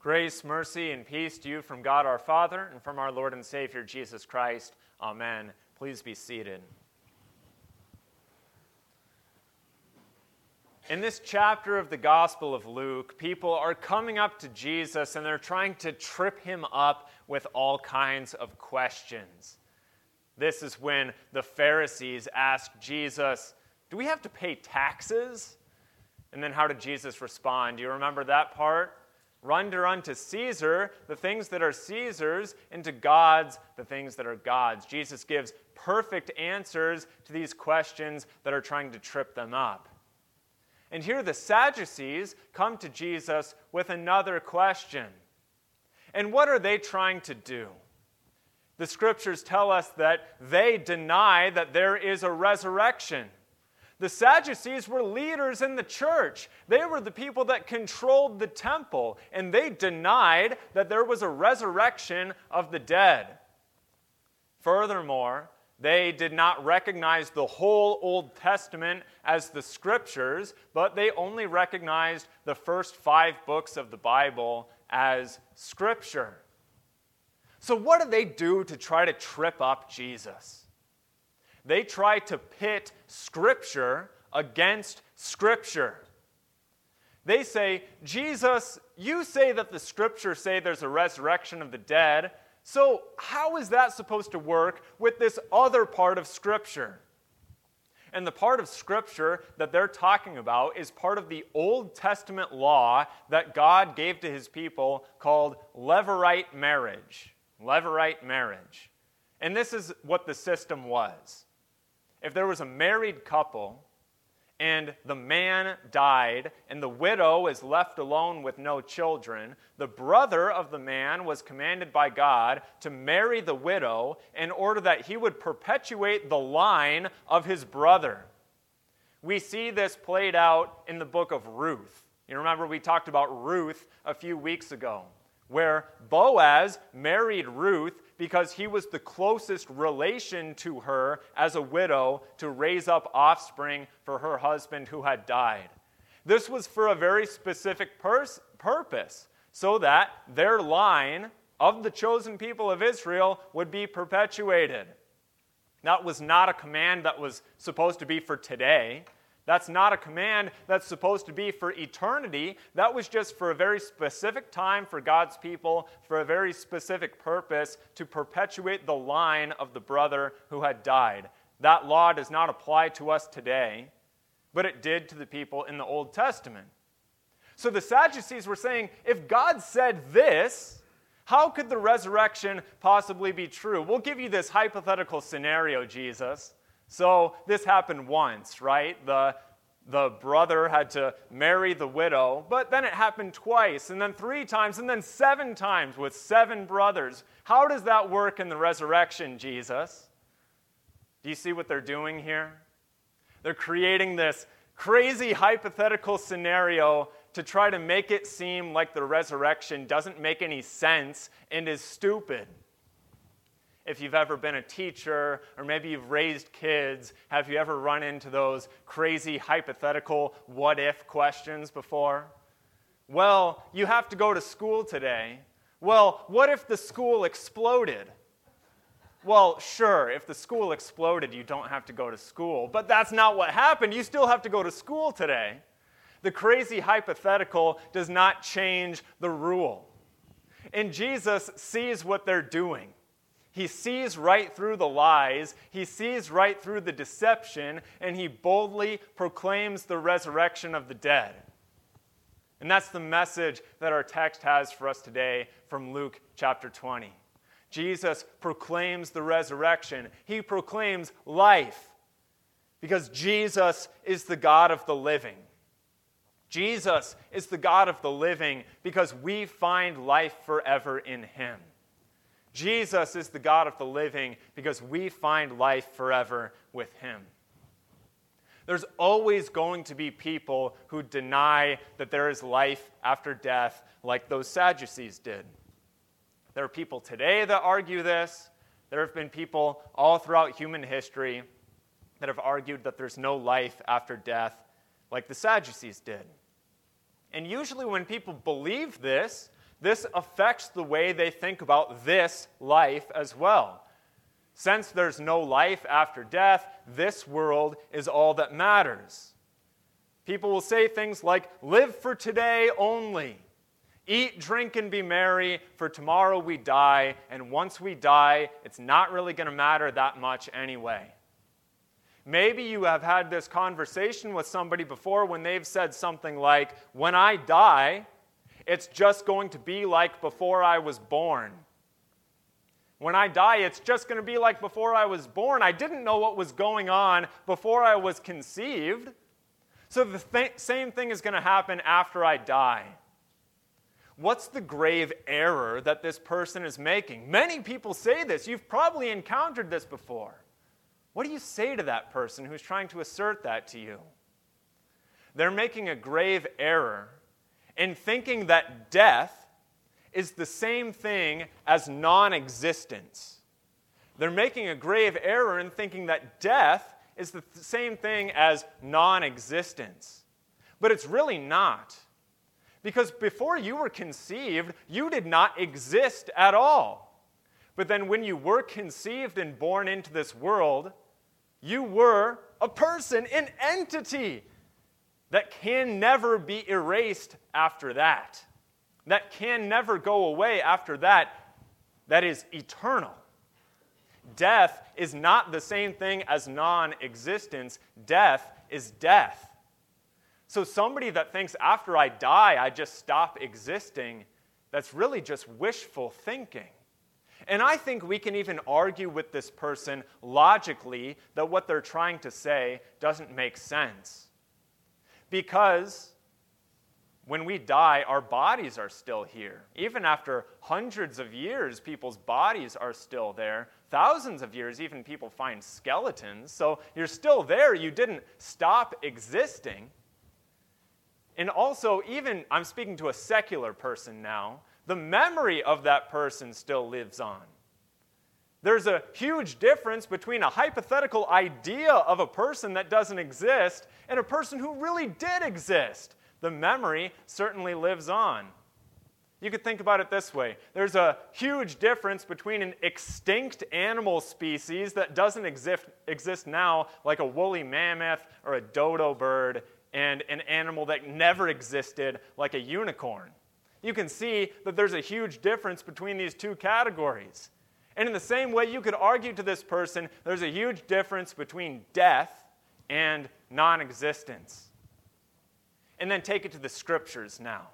Grace, mercy, and peace to you from God our Father and from our Lord and Savior Jesus Christ. Amen. Please be seated. In this chapter of the Gospel of Luke, people are coming up to Jesus and they're trying to trip him up with all kinds of questions. This is when the Pharisees ask Jesus, "Do we have to pay taxes?" And then how did Jesus respond? Do you remember that part? Render unto Caesar the things that are Caesar's, and to God's the things that are God's. Jesus gives perfect answers to these questions that are trying to trip them up. And here the Sadducees come to Jesus with another question. And what are they trying to do? The scriptures tell us that they deny that there is a resurrection. The Sadducees were leaders in the church. They were the people that controlled the temple, and they denied that there was a resurrection of the dead. Furthermore, they did not recognize the whole Old Testament as the scriptures, but they only recognized the first 5 books of the Bible as scripture. So what do they do to try to trip up Jesus? They try to pit Scripture against Scripture. They say, "Jesus, you say that the Scriptures say there's a resurrection of the dead, so how is that supposed to work with this other part of Scripture?" And the part of Scripture that they're talking about is part of the Old Testament law that God gave to his people called Levirate marriage. Levirate marriage. And this is what the system was. If there was a married couple and the man died and the widow is left alone with no children, the brother of the man was commanded by God to marry the widow in order that he would perpetuate the line of his brother. We see this played out in the book of Ruth. You remember we talked about Ruth a few weeks ago, where Boaz married Ruth because he was the closest relation to her as a widow to raise up offspring for her husband who had died. This was for a very specific purpose, so that their line of the chosen people of Israel would be perpetuated. That was not a command that was supposed to be for today. That's not a command that's supposed to be for eternity. That was just for a very specific time for God's people, for a very specific purpose, to perpetuate the line of the brother who had died. That law does not apply to us today, but it did to the people in the Old Testament. So the Sadducees were saying, if God said this, how could the resurrection possibly be true? We'll give you this hypothetical scenario, Jesus. So this happened once, right? The brother had to marry the widow, but then it happened twice, and then 3 times, and then 7 times with 7 brothers. How does that work in the resurrection, Jesus? Do you see what they're doing here? They're creating this crazy hypothetical scenario to try to make it seem like the resurrection doesn't make any sense and is stupid. If you've ever been a teacher, or maybe you've raised kids, have you ever run into those crazy hypothetical what-if questions before? Well, you have to go to school today. Well, what if the school exploded? Well, sure, if the school exploded, you don't have to go to school. But that's not what happened. You still have to go to school today. The crazy hypothetical does not change the rule. And Jesus sees what they're doing. He sees right through the lies, he sees right through the deception, and he boldly proclaims the resurrection of the dead. And that's the message that our text has for us today from Luke chapter 20. Jesus proclaims the resurrection. He proclaims life because Jesus is the God of the living. Jesus is the God of the living because we find life forever in him. Jesus is the God of the living because we find life forever with him. There's always going to be people who deny that there is life after death, like those Sadducees did. There are people today that argue this. There have been people all throughout human history that have argued that there's no life after death, like the Sadducees did. And usually when people believe this, this affects the way they think about this life as well. Since there's no life after death, this world is all that matters. People will say things like, live for today only. Eat, drink, and be merry, for tomorrow we die, and once we die, it's not really going to matter that much anyway. Maybe you have had this conversation with somebody before when they've said something like, when I die, it's just going to be like before I was born. When I die, it's just going to be like before I was born. I didn't know what was going on before I was conceived. So the same thing is going to happen after I die. What's the grave error that this person is making? Many people say this. You've probably encountered this before. What do you say to that person who's trying to assert that to you? They're making a grave error in thinking that death is the same thing as non-existence. They're making a grave error in thinking that death is the same thing as non-existence. But it's really not. Because before you were conceived, you did not exist at all. But then when you were conceived and born into this world, you were a person, an entity that can never be erased after that. That can never go away after that. That is eternal. Death is not the same thing as non-existence. Death is death. So somebody that thinks after I die, I just stop existing, that's really just wishful thinking. And I think we can even argue with this person logically that what they're trying to say doesn't make sense. Because when we die, our bodies are still here. Even after hundreds of years, people's bodies are still there. Thousands of years, even people find skeletons. So you're still there. You didn't stop existing. And also, even, I'm speaking to a secular person now, the memory of that person still lives on. There's a huge difference between a hypothetical idea of a person that doesn't exist and a person who really did exist. The memory certainly lives on. You could think about it this way. There's a huge difference between an extinct animal species that doesn't exist now, like a woolly mammoth or a dodo bird, and an animal that never existed, like a unicorn. You can see that there's a huge difference between these two categories. And in the same way, you could argue to this person, there's a huge difference between death and non-existence. And then take it to the Scriptures now.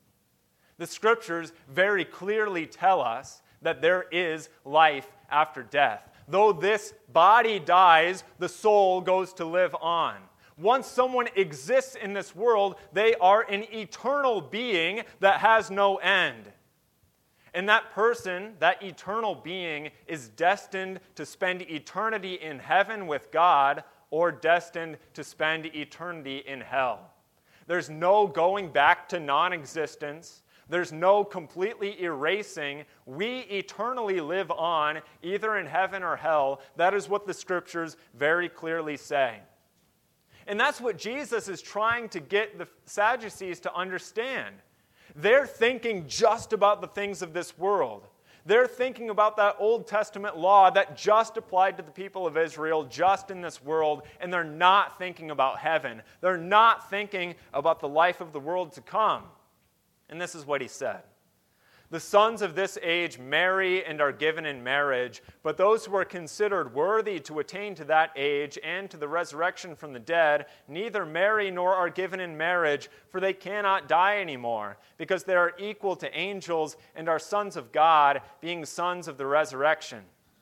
The Scriptures very clearly tell us that there is life after death. Though this body dies, the soul goes to live on. Once someone exists in this world, they are an eternal being that has no end. And that person, that eternal being, is destined to spend eternity in heaven with God or destined to spend eternity in hell. There's no going back to non-existence. There's no completely erasing. We eternally live on, either in heaven or hell. That is what the Scriptures very clearly say. And that's what Jesus is trying to get the Sadducees to understand. They're thinking just about the things of this world. They're thinking about that Old Testament law that just applied to the people of Israel, just in this world, and they're not thinking about heaven. They're not thinking about the life of the world to come. And this is what he said. The sons of this age marry and are given in marriage, but those who are considered worthy to attain to that age and to the resurrection from the dead neither marry nor are given in marriage, for they cannot die anymore, because they are equal to angels and are sons of God, being sons of the resurrection.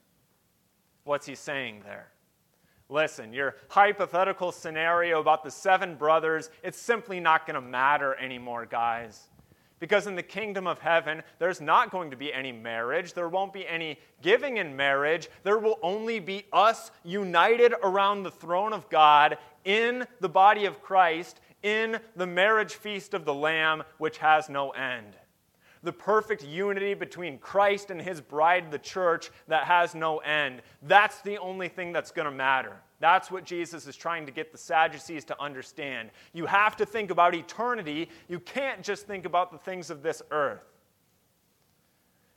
What's he saying there? Listen, your hypothetical scenario about the 7 brothers, it's simply not going to matter anymore, guys. Because in the kingdom of heaven, there's not going to be any marriage. There won't be any giving in marriage. There will only be us united around the throne of God in the body of Christ, in the marriage feast of the Lamb, which has no end. The perfect unity between Christ and his bride, the church, that has no end. That's the only thing that's going to matter. That's what Jesus is trying to get the Sadducees to understand. You have to think about eternity. You can't just think about the things of this earth.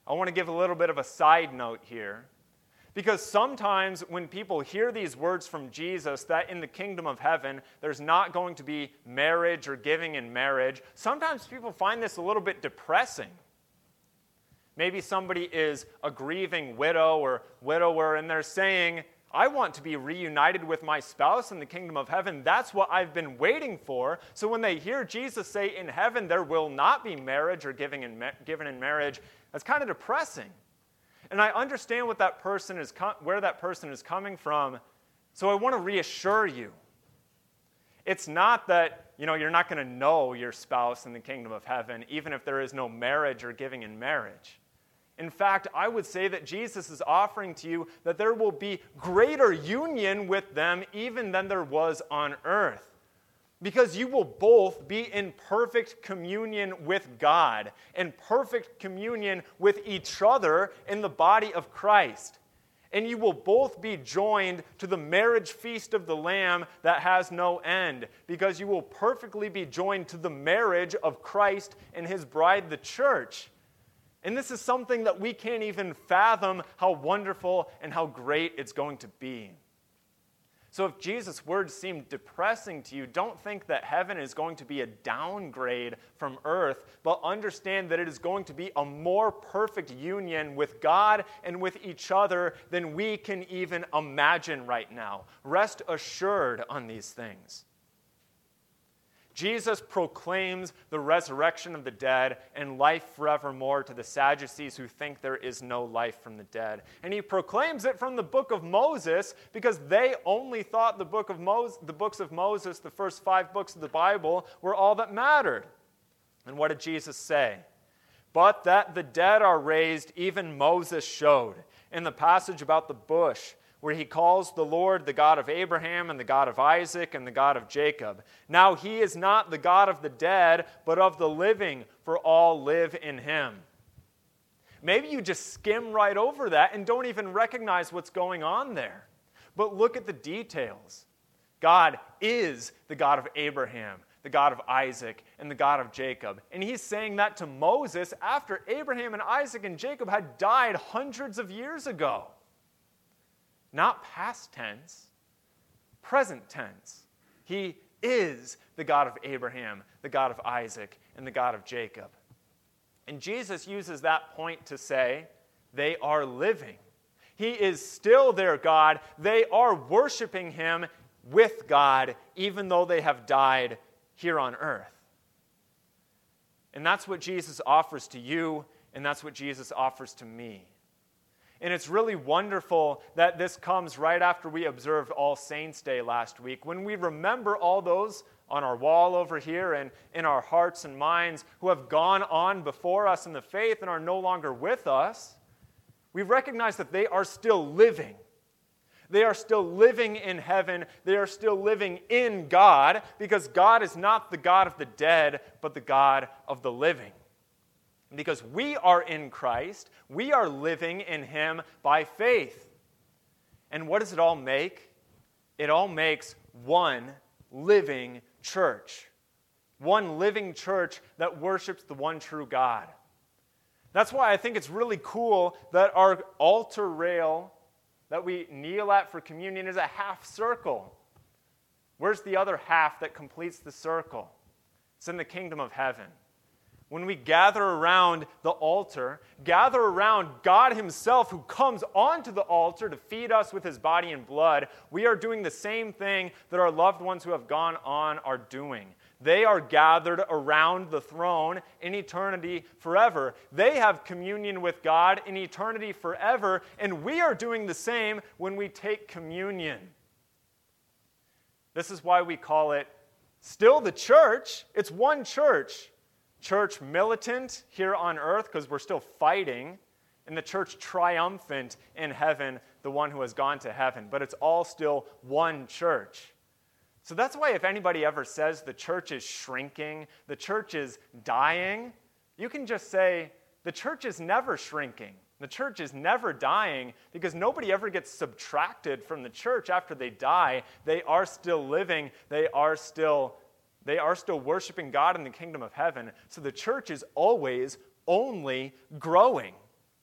I want to give a little bit of a side note here. Because sometimes when people hear these words from Jesus that in the kingdom of heaven there's not going to be marriage or giving in marriage, sometimes people find this a little bit depressing. Maybe somebody is a grieving widow or widower and they're saying, I want to be reunited with my spouse in the kingdom of heaven. That's what I've been waiting for. So when they hear Jesus say in heaven there will not be marriage or given in marriage, that's kind of depressing. And I understand what that person is, where that person is coming from, so I want to reassure you. It's not that, you're not going to know your spouse in the kingdom of heaven, even if there is no marriage or giving in marriage. In fact, I would say that Jesus is offering to you that there will be greater union with them even than there was on earth. Because you will both be in perfect communion with God and perfect communion with each other in the body of Christ. And you will both be joined to the marriage feast of the Lamb that has no end, because you will perfectly be joined to the marriage of Christ and his bride, the church. And this is something that we can't even fathom how wonderful and how great it's going to be. So if Jesus' words seem depressing to you, don't think that heaven is going to be a downgrade from earth, but understand that it is going to be a more perfect union with God and with each other than we can even imagine right now. Rest assured on these things. Jesus proclaims the resurrection of the dead and life forevermore to the Sadducees who think there is no life from the dead. And he proclaims it from the book of Moses because they only thought the books of Moses, the first 5 books of the Bible, were all that mattered. And what did Jesus say? But that the dead are raised, even Moses showed. In the passage about the bush, where he calls the Lord the God of Abraham and the God of Isaac and the God of Jacob. Now he is not the God of the dead, but of the living, for all live in him. Maybe you just skim right over that and don't even recognize what's going on there. But look at the details. God is the God of Abraham, the God of Isaac, and the God of Jacob. And he's saying that to Moses after Abraham and Isaac and Jacob had died hundreds of years ago. Not past tense, present tense. He is the God of Abraham, the God of Isaac, and the God of Jacob. And Jesus uses that point to say they are living. He is still their God. They are worshiping him with God, even though they have died here on earth. And that's what Jesus offers to you, and that's what Jesus offers to me. And it's really wonderful that this comes right after we observed All Saints' Day last week, when we remember all those on our wall over here and in our hearts and minds who have gone on before us in the faith and are no longer with us. We recognize that they are still living. They are still living in heaven. They are still living in God, because God is not the God of the dead, but the God of the living. Because we are in Christ, we are living in him by faith. And what does it all make? It all makes one living church. One living church that worships the one true God. That's why I think it's really cool that our altar rail that we kneel at for communion is a half circle. Where's the other half that completes the circle? It's in the kingdom of heaven. When we gather around the altar, gather around God himself who comes onto the altar to feed us with his body and blood, we are doing the same thing that our loved ones who have gone on are doing. They are gathered around the throne in eternity forever. They have communion with God in eternity forever, and we are doing the same when we take communion. This is why we call it still the church. It's one church. Church militant here on earth because we're still fighting, and the church triumphant in heaven, the one who has gone to heaven. But it's all still one church. So that's why if anybody ever says the church is shrinking, the church is dying, you can just say the church is never shrinking. The church is never dying, because nobody ever gets subtracted from the church after they die. They are still living. They are still worshiping God in the kingdom of heaven. So the church is always only growing.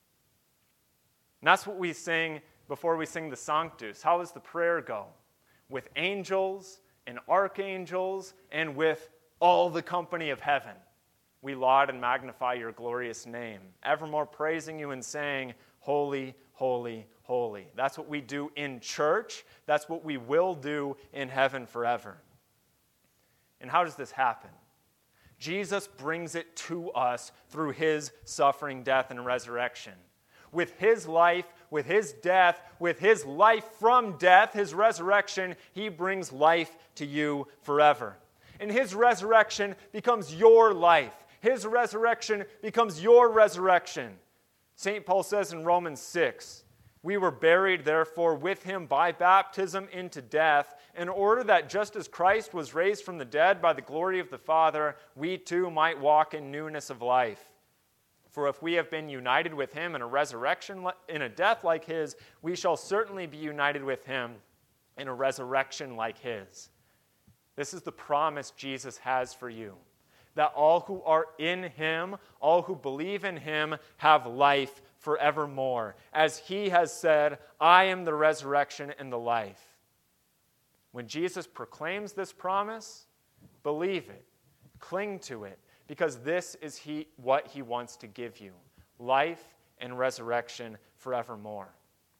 And that's what we sing before we sing the Sanctus. How does the prayer go? With angels and archangels and with all the company of heaven, we laud and magnify your glorious name, evermore praising you and saying, holy, holy, holy. That's what we do in church. That's what we will do in heaven forever. And how does this happen? Jesus brings it to us through his suffering, death, and resurrection. With his life, with his death, with his life from death, his resurrection, he brings life to you forever. And his resurrection becomes your life. His resurrection becomes your resurrection. St. Paul says in Romans 6, we were buried, therefore, with him by baptism into death, in order that just as Christ was raised from the dead by the glory of the Father, we too might walk in newness of life. For if we have been united with him in a resurrection, in a death like his, we shall certainly be united with him in a resurrection like his. This is the promise Jesus has for you, that all who are in him, all who believe in him, have life forevermore. As he has said, I am the resurrection and the life. When Jesus proclaims this promise, believe it, cling to it, because this is what he wants to give you, life and resurrection forevermore.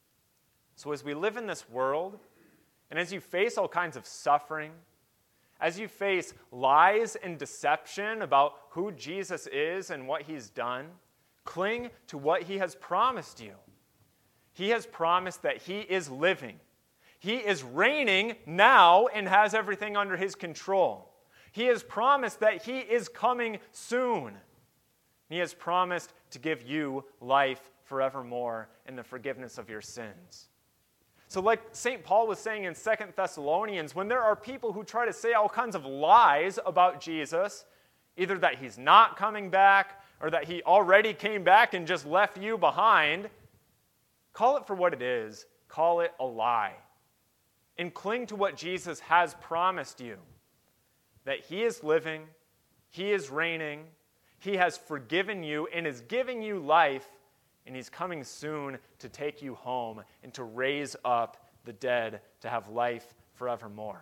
So as we live in this world, and as you face all kinds of suffering, as you face lies and deception about who Jesus is and what he's done, cling to what he has promised you. He has promised that he is living. He is reigning now and has everything under his control. He has promised that he is coming soon. He has promised to give you life forevermore and the forgiveness of your sins. So like St. Paul was saying in 2 Thessalonians, when there are people who try to say all kinds of lies about Jesus, either that he's not coming back or that he already came back and just left you behind, call it for what it is. Call it a lie. And cling to what Jesus has promised you, that he is living, he is reigning, he has forgiven you and is giving you life, and he's coming soon to take you home and to raise up the dead to have life forevermore.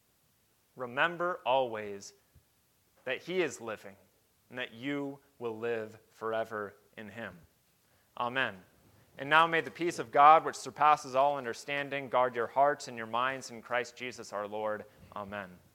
Remember always that he is living and that you will live forever in him. Amen. And now may the peace of God, which surpasses all understanding, guard your hearts and your minds in Christ Jesus our Lord. Amen.